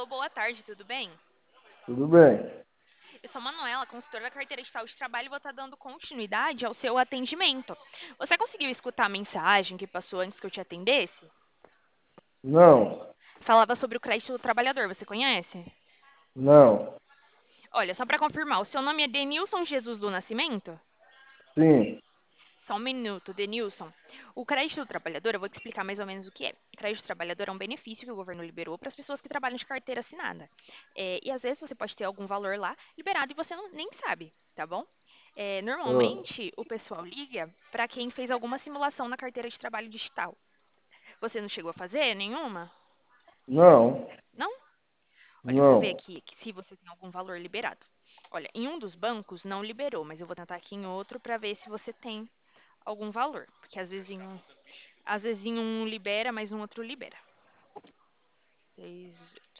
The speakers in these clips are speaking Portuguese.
Alô, boa tarde, tudo bem? Tudo bem. Eu sou Manuela, consultora da carteira de saúde e trabalho e vou estar dando continuidade ao seu atendimento. Você conseguiu escutar a mensagem que passou antes que eu te atendesse? Não, Falava sobre o crédito do trabalhador, você conhece? não, Olha, só para confirmar, o seu nome é Denilson Jesus do Nascimento? sim, Só um minuto, Denilson. O crédito do trabalhador, eu vou te explicar mais ou menos o que é. O crédito do trabalhador é um benefício que o governo liberou para as pessoas que trabalham de carteira assinada. E às vezes você pode ter algum valor lá liberado e você nem sabe, tá bom? ah, Normalmente o pessoal liga para quem fez alguma simulação na carteira de trabalho digital. Você não chegou a fazer nenhuma? não, Não? Olha, eu vou ver não. aqui se você tem algum valor liberado. Olha, em um dos bancos não liberou, mas eu vou tentar aqui em outro para ver se você tem algum valor, porque às vezes em um libera, mas no outro libera. 6, 18.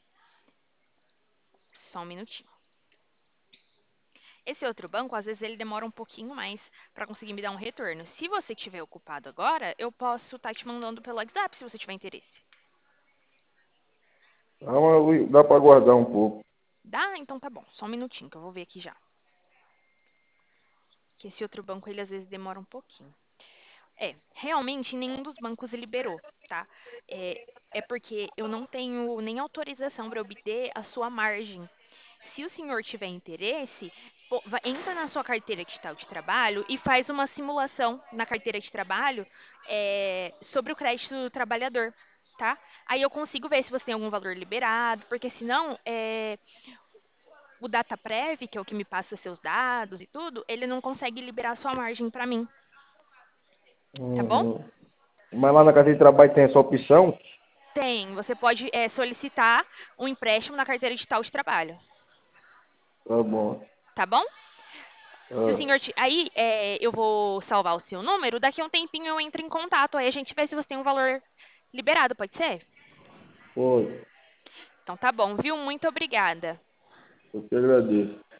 Só um minutinho. Esse outro banco, às vezes ele demora um pouquinho mais para conseguir me dar um retorno. Se você estiver ocupado agora, eu posso estar te mandando pelo WhatsApp se você tiver interesse. Dá para aguardar um pouco. Dá? Então tá bom. Só um minutinho que eu vou ver aqui já. Que esse outro banco ele às vezes demora um pouquinho. Realmente nenhum dos bancos liberou, tá? É, é porque eu não tenho nem autorização para obter a sua margem. Se o senhor tiver interesse, entra na sua carteira digital de trabalho e faz uma simulação na carteira de trabalho sobre o crédito do trabalhador, tá? Aí eu consigo ver se você tem algum valor liberado, porque senão o DataPrev, que é o que me passa seus dados e tudo, ele não consegue liberar a sua margem para mim, tá bom? Uhum. Mas lá na casa de trabalho tem essa opção? Tem, você pode solicitar um empréstimo na carteira digital de trabalho, Tá bom. tá bom? Se o Ah, senhor. Aí eu vou salvar o seu número, daqui a um tempinho eu entro em contato, aí a gente vê se você tem um valor liberado, pode ser? foi. Então tá bom, viu? Muito obrigada. Eu que agradeço.